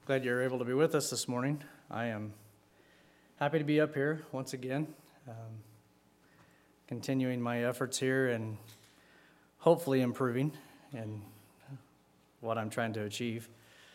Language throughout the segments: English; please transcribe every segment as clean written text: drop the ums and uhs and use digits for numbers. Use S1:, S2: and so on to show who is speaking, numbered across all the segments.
S1: Glad you're able to be with us this morning. I am happy to be up here once again, continuing my efforts here and hopefully improving in what I'm trying to achieve.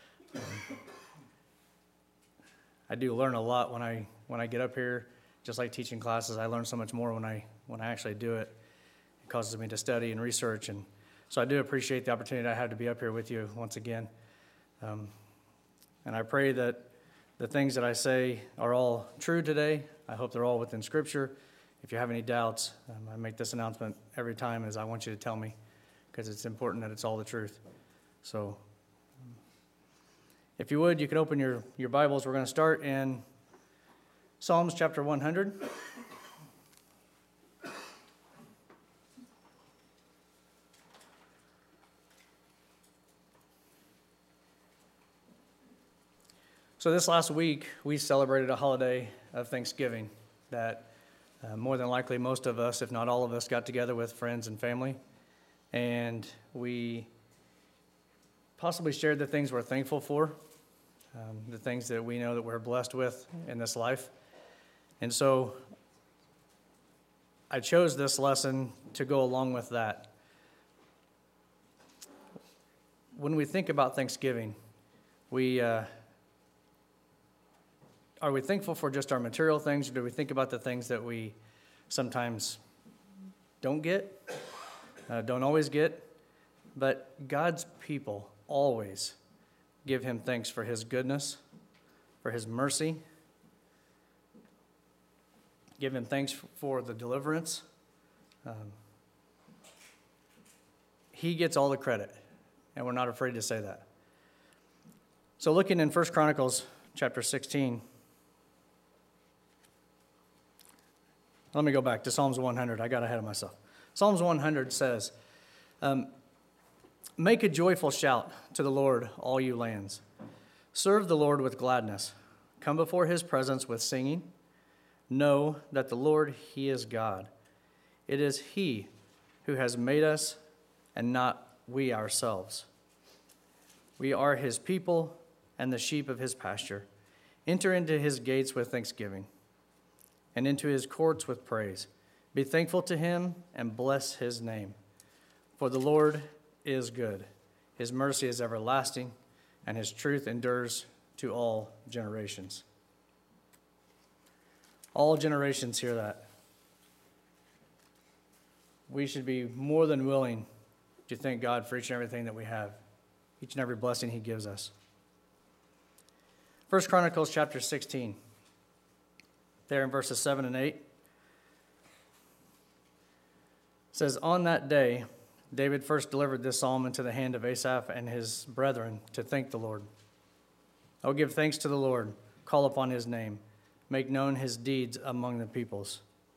S1: I do learn a lot when I get up here. Just like teaching classes, I learn so much more when I actually do it. It causes me to study and research, and so I do appreciate the opportunity I have to be up here with you once again. And I pray that the things that I say are all true today. I hope they're all within Scripture. If you have any doubts, I make this announcement every time as I want you to tell me, because it's important that it's all the truth. So if you would, you could open your Bibles. We're going to start in Psalms chapter 100. So this last week, we celebrated a holiday of Thanksgiving that more than likely most of us, if not all of us, got together with friends and family. And we possibly shared the things we're thankful for, the things that we know that we're blessed with in this life. And so I chose this lesson to go along with that. When we think about Thanksgiving, are we thankful for just our material things, or do we think about the things that we sometimes don't get, don't always get? But God's people always give him thanks for his goodness, for his mercy. Give him thanks for the deliverance. He gets all the credit, and we're not afraid to say that. So looking in 1 Chronicles chapter 16, let me go back to Psalms 100. I got ahead of myself. Psalms 100 says, "Make a joyful shout to the Lord, all you lands. Serve the Lord with gladness. Come before his presence with singing. Know that the Lord, he is God. It is he who has made us and not we ourselves. We are his people and the sheep of his pasture. Enter into his gates with thanksgiving and into his courts with praise. Be thankful to him and bless his name. For the Lord is good. His mercy is everlasting, and his truth endures to all generations." All generations hear that. We should be more than willing to thank God for each and everything that we have, each and every blessing he gives us. 1 Chronicles chapter 16. There in verses 7 and 8, says, "On that day, David first delivered this psalm into the hand of Asaph and his brethren to thank the Lord. O give thanks to the Lord, call upon his name, make known his deeds among the peoples."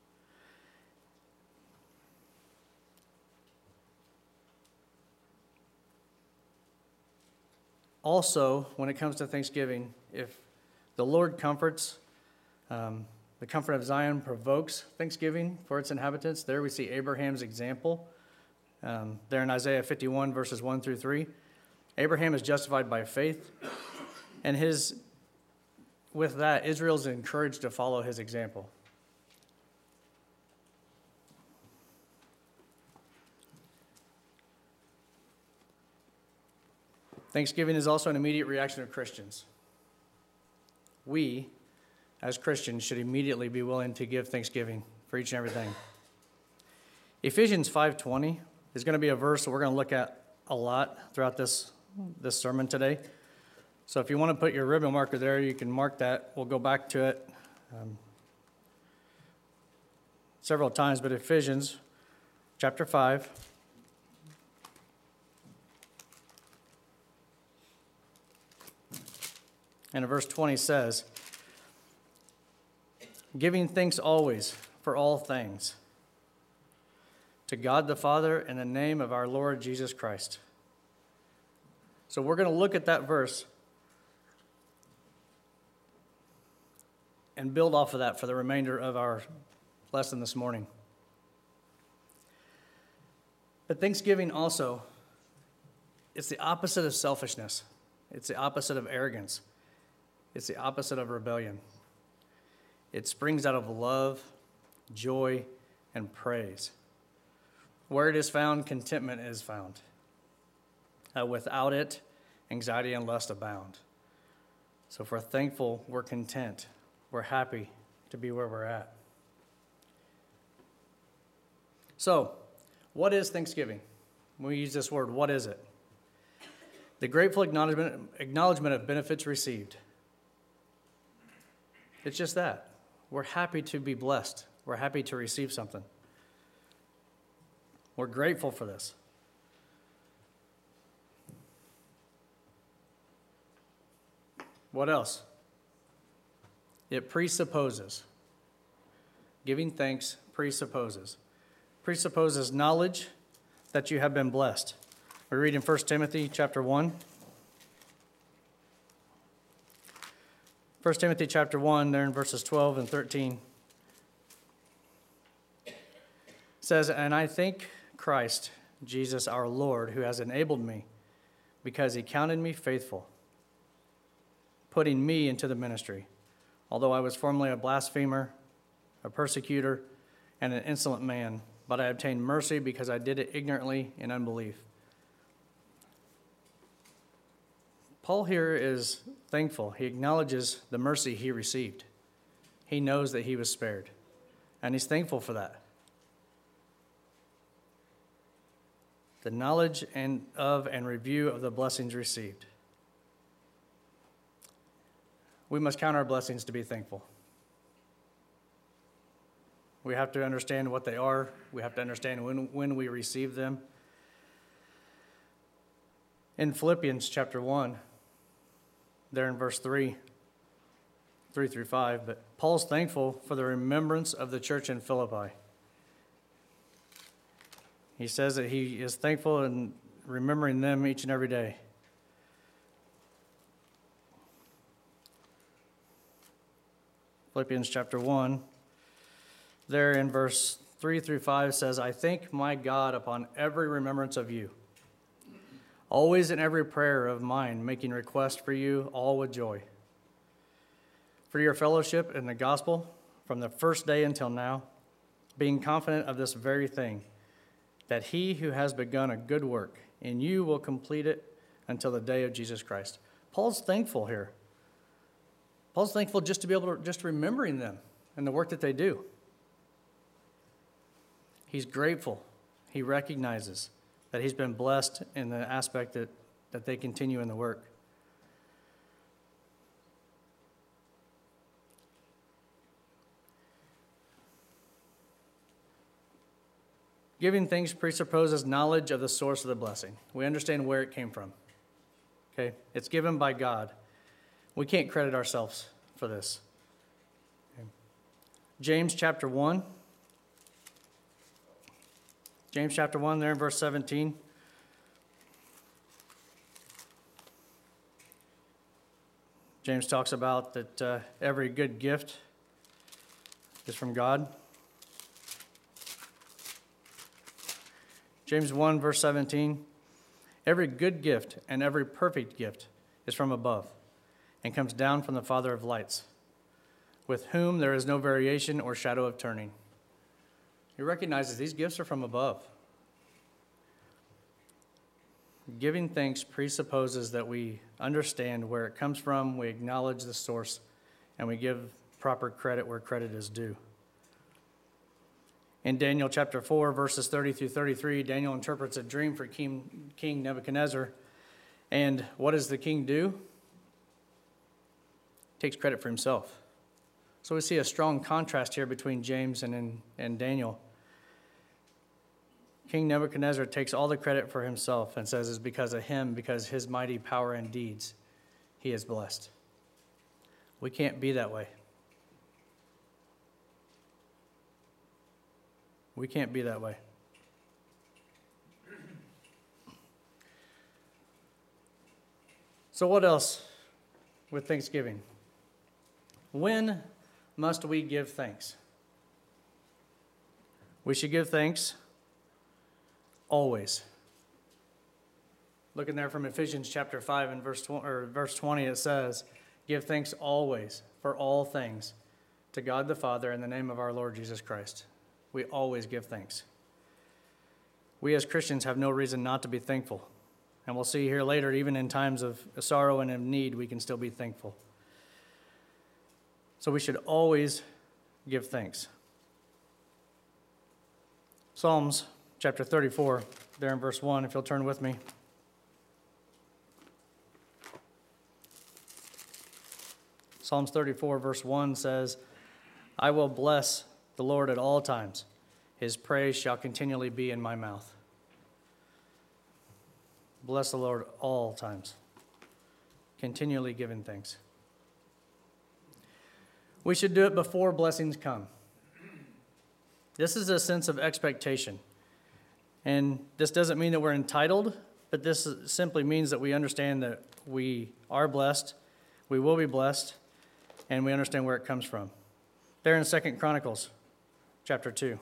S1: Also, when it comes to Thanksgiving, if the Lord comforts, the comfort of Zion provokes thanksgiving for its inhabitants. There we see Abraham's example. There in Isaiah 51, verses 1 through 3. Abraham is justified by faith, and with that, Israel's encouraged to follow his example. Thanksgiving is also an immediate reaction of Christians. We, as Christians, should immediately be willing to give thanksgiving for each and everything. Ephesians 5:20 is going to be a verse that we're going to look at a lot throughout this sermon today. So if you want to put your ribbon marker there, you can mark that. We'll go back to it several times, but Ephesians chapter 5. And verse 20 says, "Giving thanks always for all things to God the Father in the name of our Lord Jesus Christ." So we're going to look at that verse and build off of that for the remainder of our lesson this morning. But Thanksgiving also, it's the opposite of selfishness. It's the opposite of arrogance. It's the opposite of rebellion. It springs out of love, joy, and praise. Where it is found, contentment is found. Without it, anxiety and lust abound. So if we're thankful, we're content. We're happy to be where we're at. So, what is Thanksgiving? When we use this word, what is it? The grateful acknowledgement of benefits received. It's just that. We're happy to be blessed. We're happy to receive something. We're grateful for this. What else? It presupposes. Giving thanks presupposes. Presupposes knowledge that you have been blessed. We read in 1 Timothy chapter 1. 1 Timothy chapter 1, there in verses 12 and 13. It says, "And I thank Christ, Jesus our Lord, who has enabled me, because he counted me faithful, putting me into the ministry. Although I was formerly a blasphemer, a persecutor, and an insolent man, but I obtained mercy because I did it ignorantly in unbelief." Paul here is thankful. He acknowledges the mercy he received. He knows that he was spared, and he's thankful for that. The knowledge and review of the blessings received. We must count our blessings to be thankful. We have to understand what they are. We have to understand when we receive them. In Philippians chapter 1, there in verse 3 through 5, but Paul's thankful for the remembrance of the church in Philippi. He says that he is thankful in remembering them each and every day. Philippians chapter 1, there in verse 3 through 5 says, "I thank my God upon every remembrance of you, always in every prayer of mine, making request for you all with joy, for your fellowship in the gospel from the first day until now, being confident of this very thing, that he who has begun a good work in you will complete it until the day of Jesus Christ." Paul's thankful here. Paul's thankful just to be able to, just remembering them and the work that they do. He's grateful. He recognizes that he's been blessed in the aspect that they continue in the work. Giving thanks presupposes knowledge of the source of the blessing. We understand where it came from. Okay? It's given by God. We can't credit ourselves for this. Okay. James chapter 1. James chapter 1, there in verse 17. James talks about that every good gift is from God. James 1, verse 17. "Every good gift and every perfect gift is from above and comes down from the Father of lights, with whom there is no variation or shadow of turning." He recognizes these gifts are from above. Giving thanks presupposes that we understand where it comes from, we acknowledge the source, and we give proper credit where credit is due. In Daniel chapter 4, verses 30 through 33, Daniel interprets a dream for King Nebuchadnezzar. And what does the king do? He takes credit for himself. So we see a strong contrast here between James and Daniel. King Nebuchadnezzar takes all the credit for himself and says it's because of him, because his mighty power and deeds, he is blessed. We can't be that way. We can't be that way. So what else with Thanksgiving? When must we give thanks? We should give thanks always. Looking there from Ephesians chapter 5 and verse 20, it says, Give thanks always for all things to God the Father in the name of our Lord Jesus Christ. We always give thanks. We as Christians have no reason not to be thankful. And we'll see here later, even in times of sorrow and of need, we can still be thankful. So we should always give thanks. Psalms chapter 34, there in verse 1, if you'll turn with me. Psalms 34, verse 1 says, I will bless the Lord at all times. His praise shall continually be in my mouth. Bless the Lord all times. Continually giving thanks. We should do it before blessings come. This is a sense of expectation. And this doesn't mean that we're entitled, but this simply means that we understand that we are blessed, we will be blessed, and we understand where it comes from. There in 2 Chronicles chapter 2.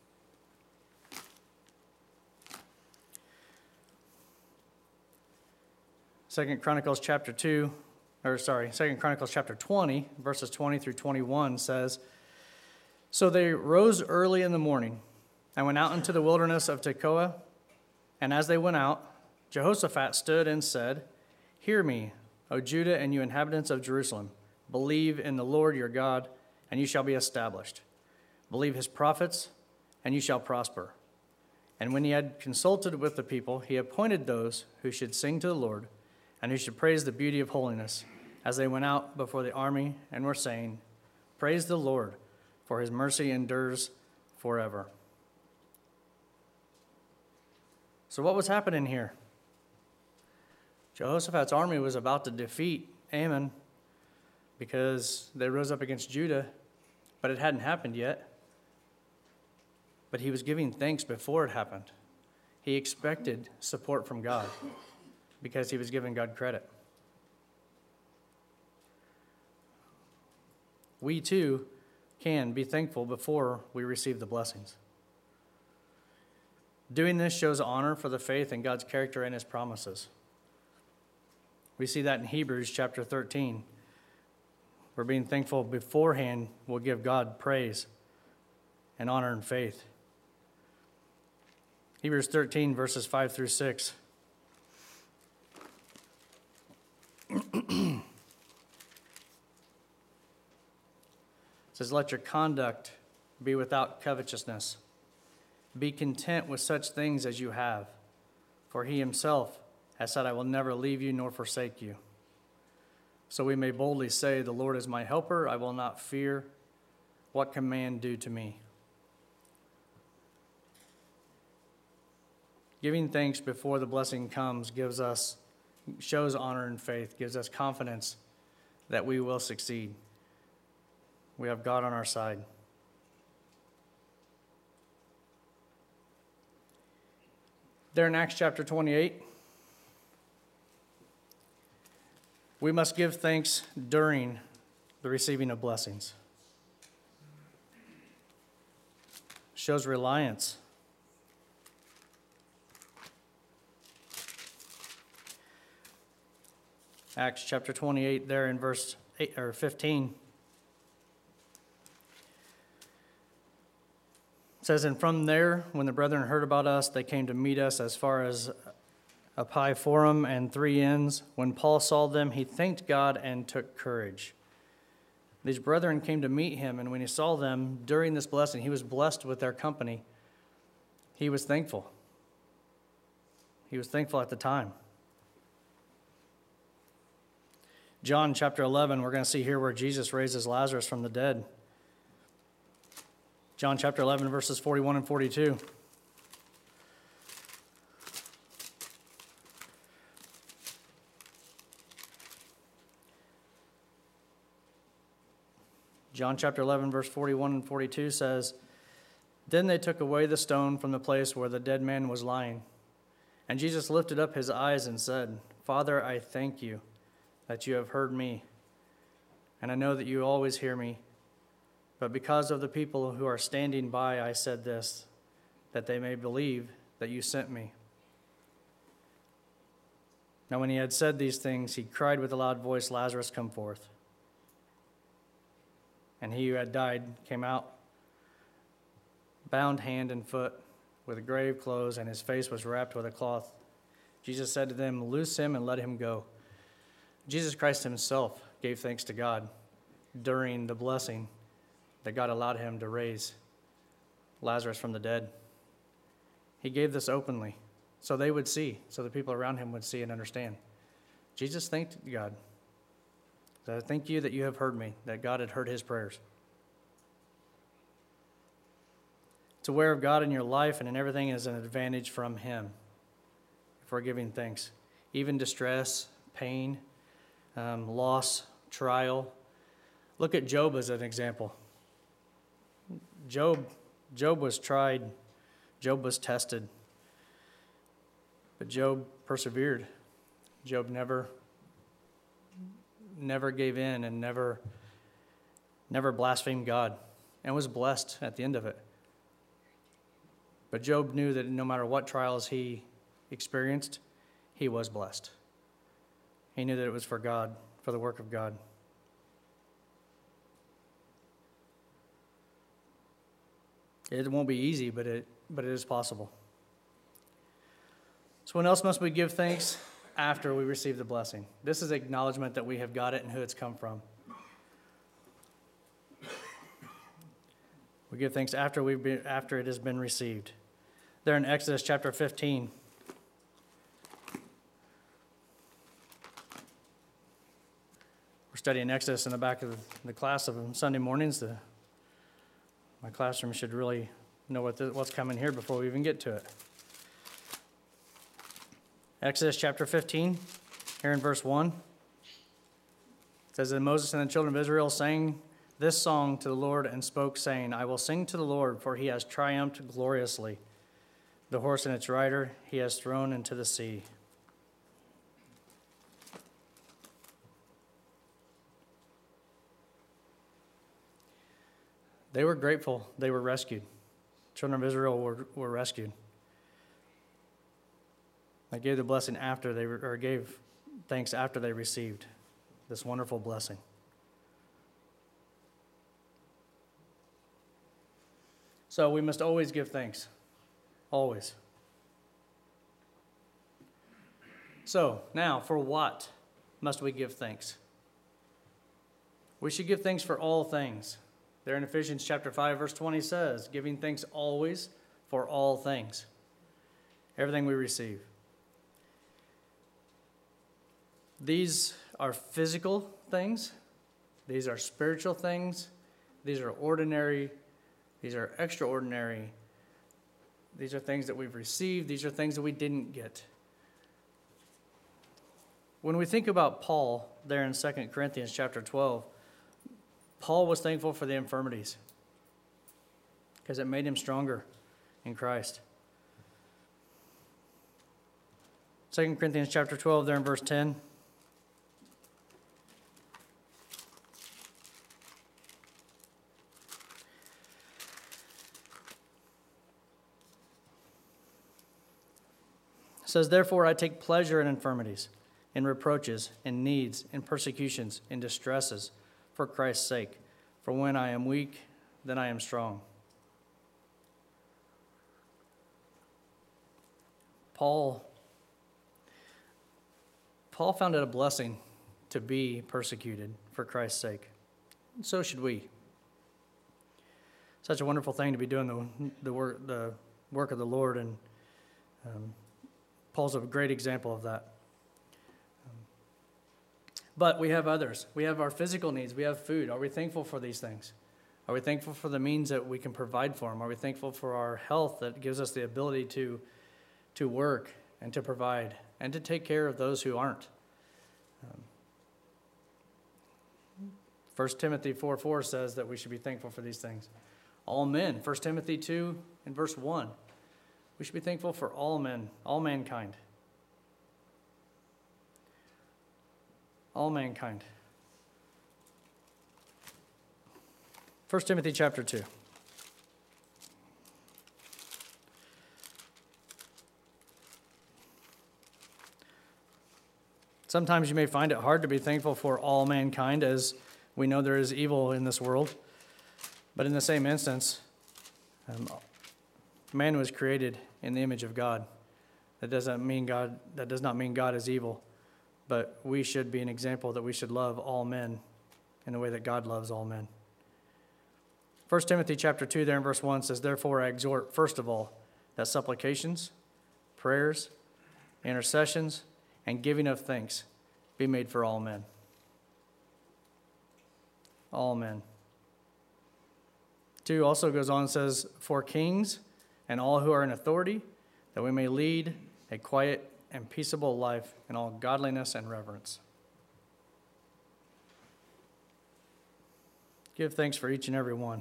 S1: 2 Chronicles chapter 20, verses 20 through 21 says, So they rose early in the morning and went out into the wilderness of Tekoa. And as they went out, Jehoshaphat stood and said, Hear me, O Judah and you inhabitants of Jerusalem. Believe in the Lord your God, and you shall be established. Believe his prophets, and you shall prosper. And when he had consulted with the people, he appointed those who should sing to the Lord, and who should praise the beauty of holiness, as they went out before the army and were saying, Praise the Lord, for his mercy endures forever. So what was happening here? Jehoshaphat's army was about to defeat Ammon because they rose up against Judah, but it hadn't happened yet. But he was giving thanks before it happened. He expected support from God because he was giving God credit. We too can be thankful before we receive the blessings. Doing this shows honor for the faith in God's character and his promises. We see that in Hebrews chapter 13. We're being thankful beforehand will give God praise and honor and faith. Hebrews 13, verses 5 through 6. It says, Let your conduct be without covetousness. Be content with such things as you have, for he himself has said, I will never leave you nor forsake you. So we may boldly say, The Lord is my helper, I will not fear. What can man do to me? Giving thanks before the blessing comes shows honor and faith, gives us confidence that we will succeed. We have God on our side. There in Acts chapter 28, we must give thanks during the receiving of blessings. Shows reliance. Acts chapter 28, there in verse 8 or 15. It says, And from there, when the brethren heard about us, they came to meet us as far as Appii Forum and 3 Inns. When Paul saw them, he thanked God and took courage. These brethren came to meet him, and when he saw them during this blessing, he was blessed with their company. He was thankful. He was thankful at the time. John chapter 11, we're going to see here where Jesus raises Lazarus from the dead. John chapter 11, verses 41 and 42. John chapter 11, verse 41 and 42 says, Then they took away the stone from the place where the dead man was lying. And Jesus lifted up his eyes and said, Father, I thank you that you have heard me, and I know that you always hear me. But because of the people who are standing by, I said this, that they may believe that you sent me. Now when he had said these things, he cried with a loud voice, Lazarus, come forth. And he who had died came out, bound hand and foot, with grave clothes, and his face was wrapped with a cloth. Jesus said to them, "Loose him and let him go." Jesus Christ himself gave thanks to God during the blessing that God allowed him to raise Lazarus from the dead. He gave this openly so they would see, so the people around him would see and understand. Jesus thanked God. I thank you that you have heard me, that God had heard his prayers. It's aware of God in your life and in everything is an advantage from him for giving thanks. Even distress, pain, loss, trial. Look at Job as an example. Job was tried. Job was tested. But Job persevered. Job never gave in and never blasphemed God and was blessed at the end of it. But Job knew that no matter what trials he experienced, he was blessed. He knew that it was for God, for the work of God. It won't be easy, but it is possible. So when else must we give thanks? After we receive the blessing. This is acknowledgement that we have got it and who it's come from. We give thanks after it has been received. There in Exodus chapter 15. We're studying Exodus in the back of the class of Sunday mornings. My classroom should really know what's coming here before we even get to it. Exodus chapter 15, here in verse 1. It says that Moses and the children of Israel sang this song to the Lord and spoke, saying, "I will sing to the Lord, for he has triumphed gloriously. The horse and its rider he has thrown into the sea." They were grateful they were rescued. Children of Israel were rescued. They gave the blessing gave thanks after they received this wonderful blessing. So we must always give thanks. Always. So now, for what must we give thanks? We should give thanks for all things. There in Ephesians chapter 5, verse 20 says, giving thanks always for all things. Everything we receive. These are physical things. These are spiritual things. These are ordinary. These are extraordinary. These are things that we've received. These are things that we didn't get. When we think about Paul there in 2 Corinthians chapter 12, Paul was thankful for the infirmities because it made him stronger in Christ. 2 Corinthians chapter 12 there in verse 10. It says, "Therefore I take pleasure in infirmities, in reproaches, in needs, in persecutions, in distresses, for Christ's sake. For when I am weak, then I am strong." Paul found it a blessing to be persecuted for Christ's sake. And so should we. Such a wonderful thing to be doing the work of the Lord, and Paul's a great example of that. But we have others. We have our physical needs. We have food. Are we thankful for these things? Are we thankful for the means that we can provide for them? Are we thankful for our health that gives us the ability to work and to provide and to take care of those who aren't? 1 Timothy 4:4 says that we should be thankful for these things. All men. 1 Timothy 2 and verse 1. We should be thankful for all men, all mankind. All mankind. 1 Timothy chapter 2. Sometimes you may find it hard to be thankful for all mankind, as we know there is evil in this world. But in the same instance, man was created in the image of God. That does not mean God is evil, but we should be an example that we should love all men in the way that God loves all men. 1 Timothy chapter 2 there in verse 1 says, "Therefore I exhort, first of all, that supplications, prayers, intercessions, and giving of thanks be made for all men." All men. 2 also goes on and says, "For kings and all who are in authority, that we may lead a quiet and peaceable life in all godliness and reverence." Give thanks for each and every one.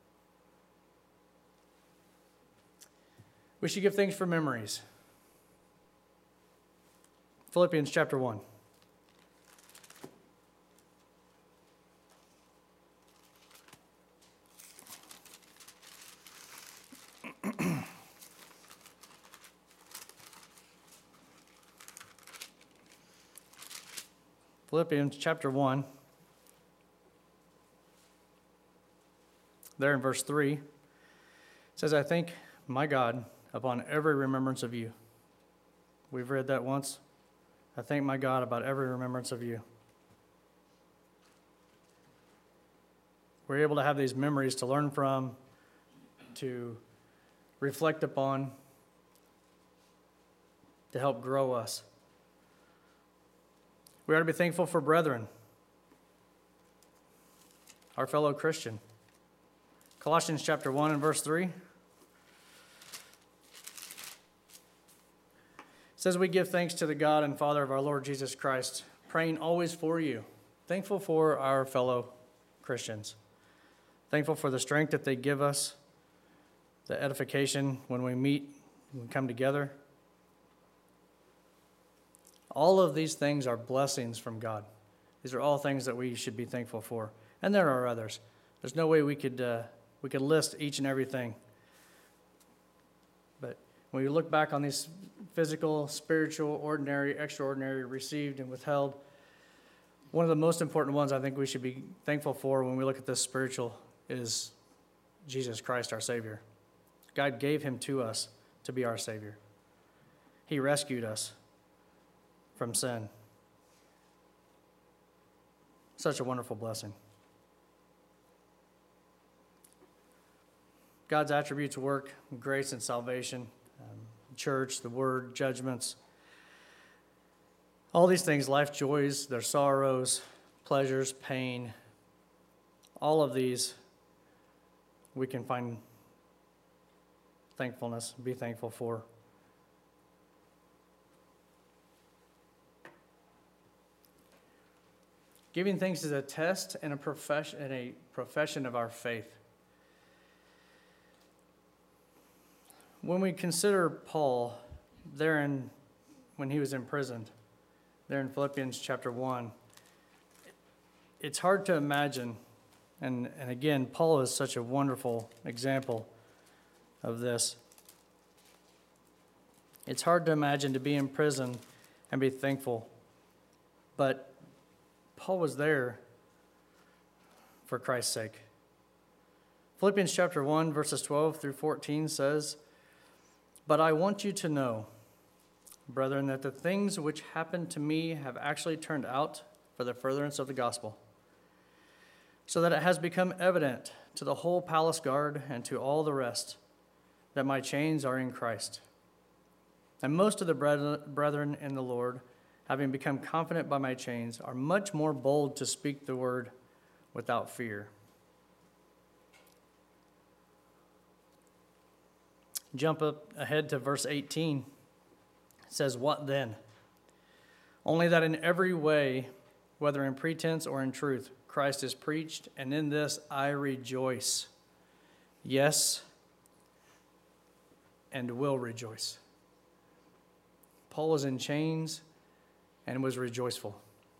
S1: We should give thanks for memories. Philippians chapter 1. Philippians chapter 1, there in verse 3, it says, "I thank my God upon every remembrance of you." We've read that once. I thank my God about every remembrance of you. We're able to have these memories to learn from, to reflect upon, to help grow us. We ought to be thankful for brethren, our fellow Christian. Colossians chapter 1 and verse 3 says, "We give thanks to the God and Father of our Lord Jesus Christ, praying always for you." Thankful for our fellow Christians. Thankful for the strength that they give us, the edification when we meet, when we come together. All of these things are blessings from God. These are all things that we should be thankful for. And there are others. There's no way we could list each and everything. But when we look back on these physical, spiritual, ordinary, extraordinary, received and withheld, one of the most important ones I think we should be thankful for when we look at this spiritual is Jesus Christ, our Savior. God gave him to us to be our Savior. He rescued us from sin. Such a wonderful blessing. God's attributes work, grace and salvation, church, the word, judgments, all these things, life joys, their sorrows, pleasures, pain, all of these we can find thankfulness, be thankful for. Giving thanks is a test and a profession of our faith. When we consider Paul when he was imprisoned, there in Philippians chapter 1, it's hard to imagine, and again, Paul is such a wonderful example of this. It's hard to imagine to be in prison and be thankful, but Paul was there for Christ's sake. Philippians chapter 1, verses 12 through 14 says, "But I want you to know, brethren, that the things which happened to me have actually turned out for the furtherance of the gospel, so that it has become evident to the whole palace guard and to all the rest that my chains are in Christ. And most of the brethren in the Lord, having become confident by my chains, are much more bold to speak the word without fear." Jump up ahead to verse 18. It says, "What then? Only that in every way, whether in pretense or in truth, Christ is preached, and in this I rejoice. Yes, and will rejoice." Paul was in chains and was rejoiceful.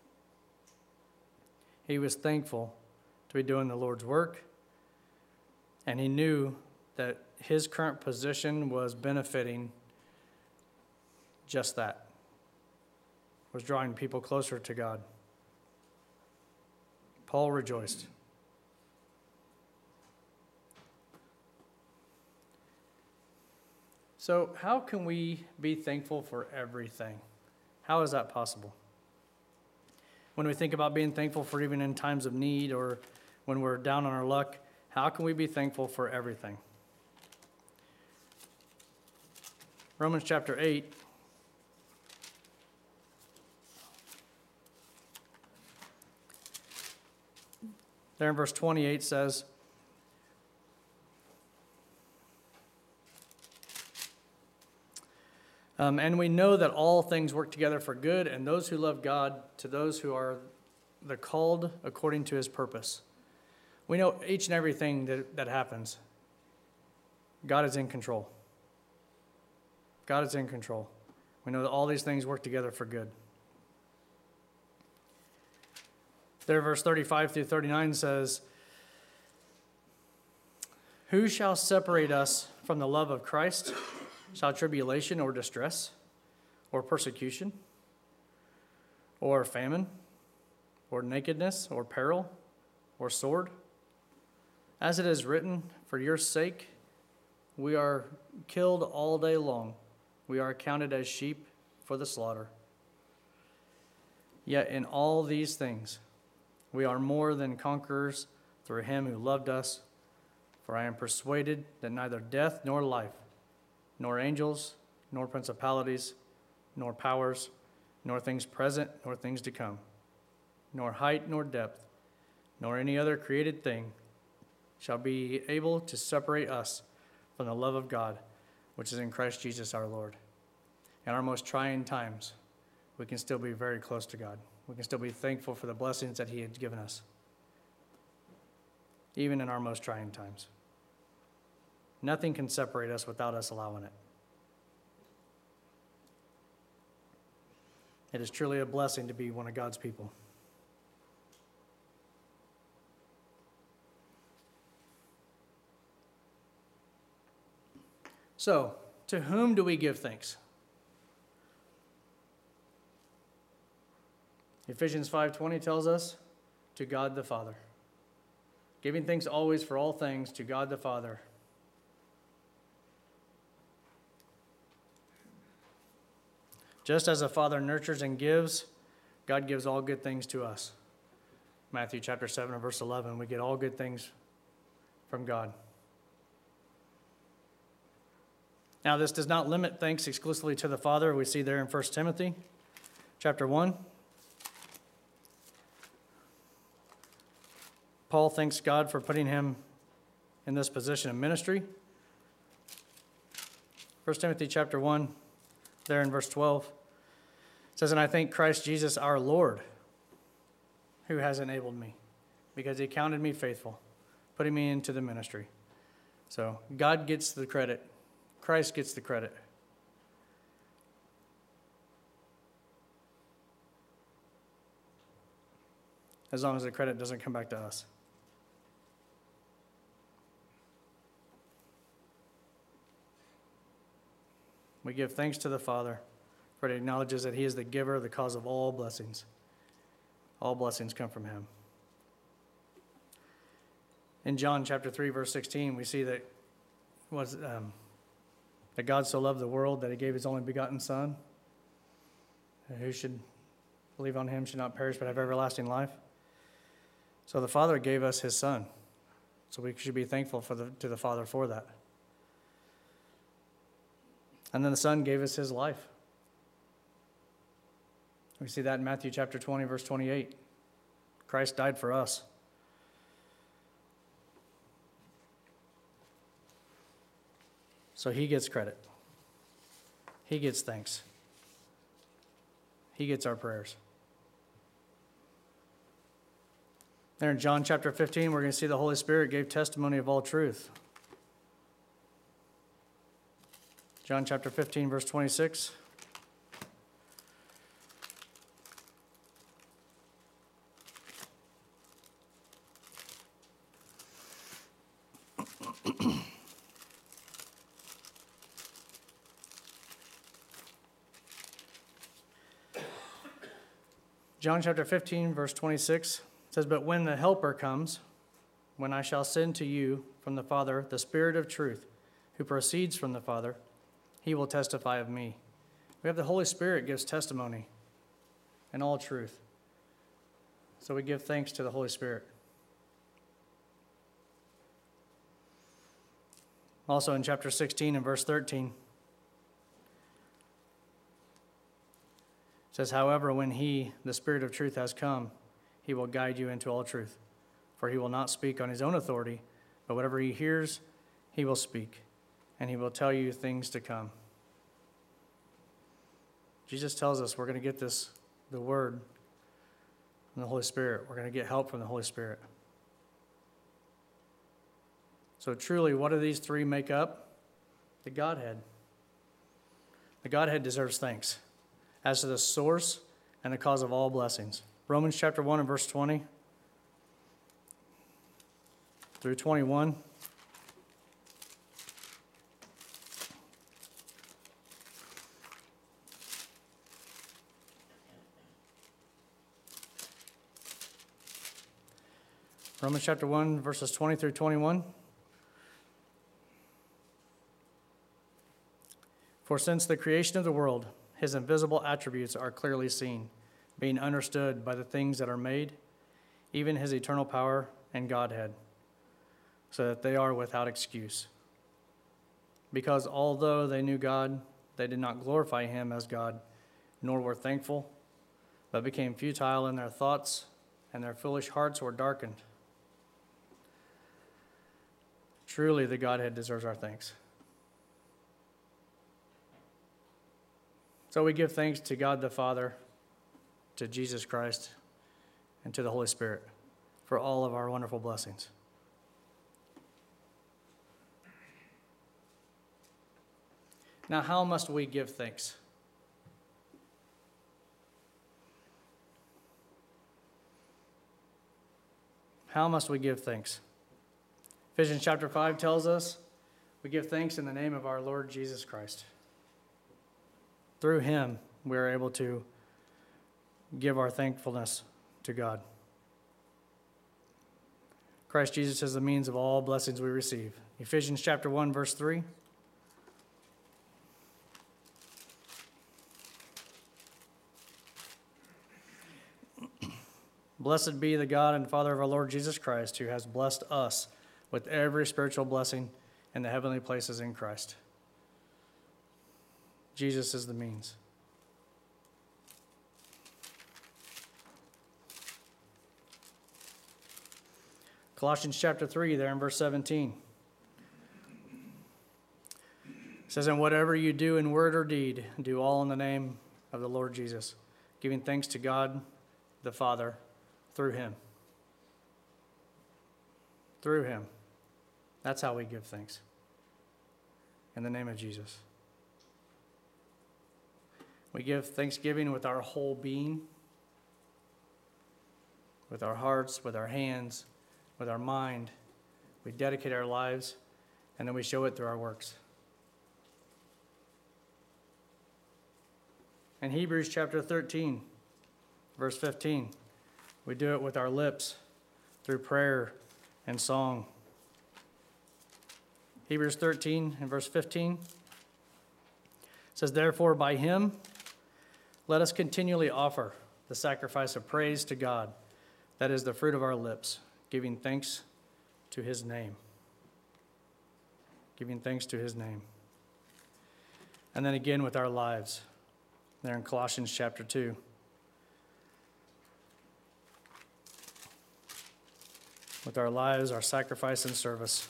S1: He was thankful to be doing the Lord's work, and he knew that his current position was benefiting just that, was drawing people closer to God. Paul rejoiced. So, how can we be thankful for everything? How is that possible? When we think about being thankful for even in times of need or when we're down on our luck, how can we be thankful for everything? Romans chapter 8. There in verse 28 says, and we know that all things work together for good, and those who love God, to those who are the called according to his purpose. We know each and everything that happens, God is in control. God is in control. We know that all these things work together for good. There, verse 35 through 39 says, who shall separate us from the love of Christ? Shall tribulation or distress, or persecution, or famine, or nakedness, or peril, or sword? As it is written, for your sake we are killed all day long. We are counted as sheep for the slaughter. Yet in all these things we are more than conquerors through him who loved us. For I am persuaded that neither death nor life, nor angels, nor principalities, nor powers, nor things present, nor things to come, nor height, nor depth, nor any other created thing shall be able to separate us from the love of God, which is in Christ Jesus our Lord. In our most trying times, we can still be very close to God. We can still be thankful for the blessings that he has given us, even in our most trying times. Nothing can separate us without us allowing it. It is truly a blessing to be one of God's people. So, to whom do we give thanks? Ephesians 5:20 tells us, to God the Father. Giving thanks always for all things to God the Father. Just as a father nurtures and gives, God gives all good things to us. Matthew chapter 7 and verse 11, we get all good things from God. Now, this does not limit thanks exclusively to the Father. We see there in 1 Timothy chapter 1. Paul thanks God for putting him in this position of ministry. 1 Timothy chapter 1, there in verse 12, it says, and I thank Christ Jesus our Lord, who has enabled me, because he counted me faithful, putting me into the ministry. So God gets the credit. Christ gets the credit. As long as the credit doesn't come back to us. We give thanks to the Father, for it acknowledges that he is the giver, the cause of all blessings. All blessings come from him. In John chapter 3, verse 16, we see that that God so loved the world that he gave his only begotten Son, who should believe on him should not perish but have everlasting life. So the Father gave us his Son. So we should be thankful to the Father for that. And then the Son gave us his life. We see that in Matthew chapter 20, verse 28. Christ died for us. So he gets credit. He gets thanks. He gets our prayers. There in John chapter 15, we're going to see the Holy Spirit gave testimony of all truth. John chapter 15, verse 26. John chapter 15, verse 26 says, but when the Helper comes, when I shall send to you from the Father the Spirit of truth, who proceeds from the Father, he will testify of me. We have the Holy Spirit gives testimony in all truth. So we give thanks to the Holy Spirit. Also in chapter 16 and verse 13, it says, however, when he, the Spirit of truth, has come, he will guide you into all truth. For he will not speak on his own authority, but whatever he hears, he will speak, and he will tell you things to come. Jesus tells us we're going to get the Word from the Holy Spirit. We're going to get help from the Holy Spirit. So truly, what do these three make up? The Godhead. The Godhead deserves thanks as to the source and the cause of all blessings. Romans chapter 1 and verse 20 through 21. Romans chapter 1, verses 20 through 21. For since the creation of the world, his invisible attributes are clearly seen, being understood by the things that are made, even his eternal power and Godhead, so that they are without excuse. Because although they knew God, they did not glorify him as God, nor were thankful, but became futile in their thoughts, and their foolish hearts were darkened. Truly, the Godhead deserves our thanks. So we give thanks to God the Father, to Jesus Christ, and to the Holy Spirit for all of our wonderful blessings. Now, how must we give thanks? How must we give thanks? Ephesians chapter 5 tells us we give thanks in the name of our Lord Jesus Christ. Through him, we are able to give our thankfulness to God. Christ Jesus is the means of all blessings we receive. Ephesians chapter 1, verse 3. Blessed be the God and Father of our Lord Jesus Christ, who has blessed us with every spiritual blessing in the heavenly places in Christ. Jesus is the means. Colossians chapter 3, there in verse 17. It says, and whatever you do in word or deed, do all in the name of the Lord Jesus, giving thanks to God the Father through him. Through him. That's how we give thanks. In the name of Jesus. We give thanksgiving with our whole being, with our hearts, with our hands, with our mind. We dedicate our lives, and then we show it through our works. In Hebrews chapter 13, verse 15, we do it with our lips through prayer and song. Hebrews 13 and verse 15 says, therefore by him let us continually offer the sacrifice of praise to God, that is the fruit of our lips, giving thanks to his name. Giving thanks to his name. And then again with our lives, there in Colossians chapter 2. With our lives, our sacrifice and service.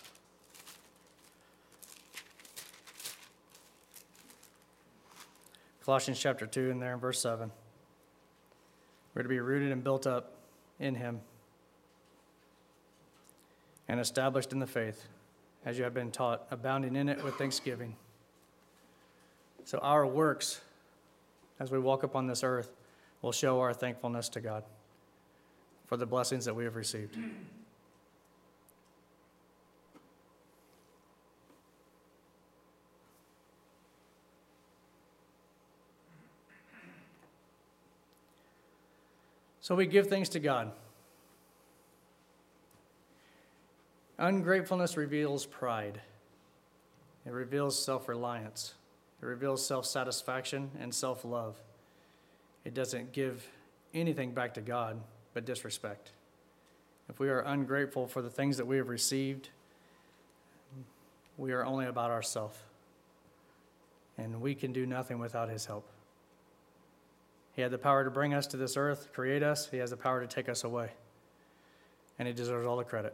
S1: Colossians chapter 2 and there in verse 7. We're to be rooted and built up in him and established in the faith, as you have been taught, abounding in it with thanksgiving. So our works, as we walk upon this earth, will show our thankfulness to God for the blessings that we have received. So we give thanks to God. Ungratefulness reveals pride. It reveals self-reliance. It reveals self-satisfaction and self-love. It doesn't give anything back to God but disrespect. If we are ungrateful for the things that we have received, we are only about ourselves. And we can do nothing without his help. He had the power to bring us to this earth, create us. He has the power to take us away. And he deserves all the credit.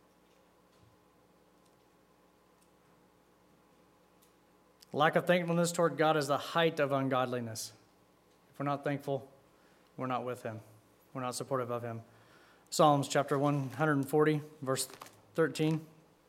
S1: Lack of thankfulness toward God is the height of ungodliness. If we're not thankful, we're not with him. We're not supportive of him. Psalms chapter 140, verse 13.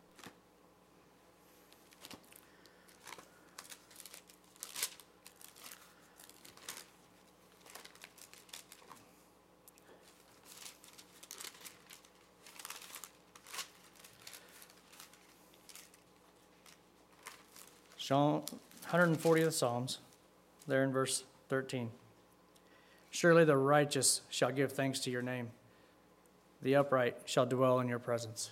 S1: Psalm 140th Psalms, there in verse 13. Surely the righteous shall give thanks to your name. The upright shall dwell in your presence.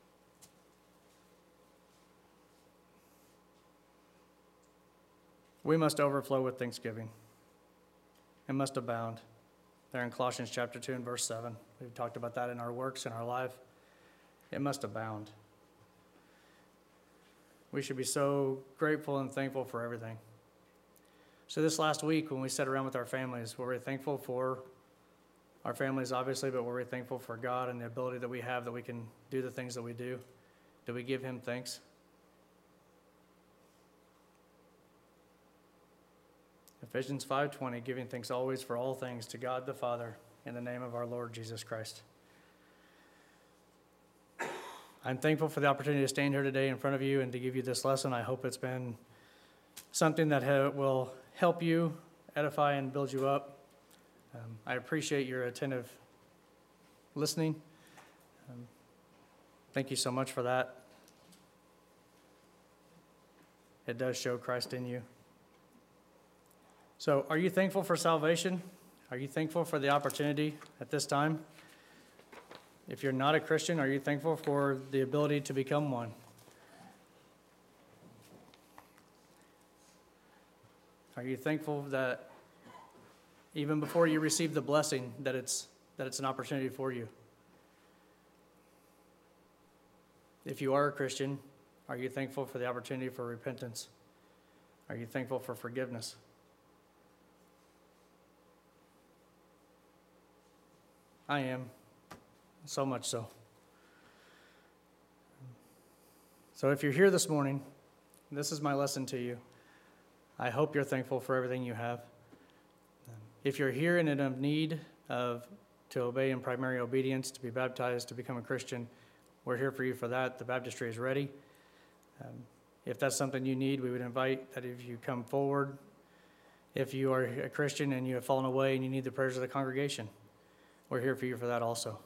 S1: We must overflow with thanksgiving. It must abound. There in Colossians chapter 2 and verse 7. We've talked about that in our works, in our life. It must abound. We should be so grateful and thankful for everything. So this last week when we sat around with our families, were we thankful for our families, obviously, but were we thankful for God and the ability that we have that we can do the things that we do? Do we give him thanks? Ephesians 5:20, giving thanks always for all things to God the Father in the name of our Lord Jesus Christ. I'm thankful for the opportunity to stand here today in front of you and to give you this lesson. I hope it's been something that will help you, edify, and build you up. I appreciate your attentive listening. Thank you so much for that. It does show Christ in you. So, are you thankful for salvation? Are you thankful for the opportunity at this time? If you're not a Christian, are you thankful for the ability to become one? Are you thankful that even before you receive the blessing, that it's an opportunity for you? If you are a Christian, are you thankful for the opportunity for repentance? Are you thankful for forgiveness? I am. So much so. So if you're here this morning, this is my lesson to you. I hope you're thankful for everything you have. If you're here and in need to obey in primary obedience, to be baptized, to become a Christian, we're here for you for that. The baptistry is ready. If that's something you need, we would invite that if you come forward. If you are a Christian and you have fallen away and you need the prayers of the congregation, we're here for you for that also.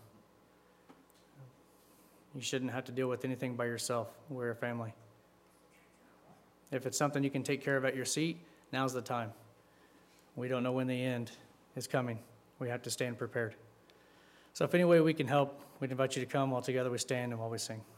S1: You shouldn't have to deal with anything by yourself. We're a family. If it's something you can take care of at your seat, now's the time. We don't know when the end is coming. We have to stand prepared. So if any way we can help, we'd invite you to come while together we stand and while we sing.